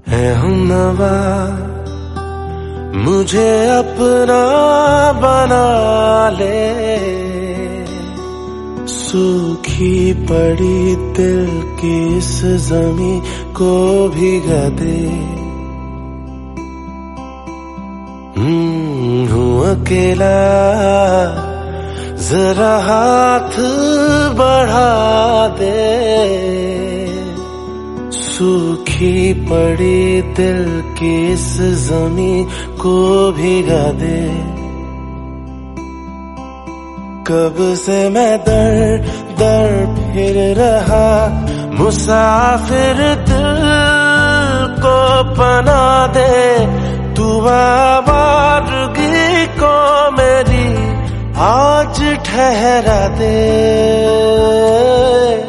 है हमनवा मुझे अपना बना ले, सूखी पड़ी दिल की इस ज़मीं को भिगा दे। हूँ अकेला जरा हाथ बढ़ा दे, सूखी पड़ी दिल की इस ज़मीं को भिगा दे। कब से मैं दर दर फिर रहा, मुसाफिर दिल को पना दे, तू आवारगी को मेरी आज ठहरा दे।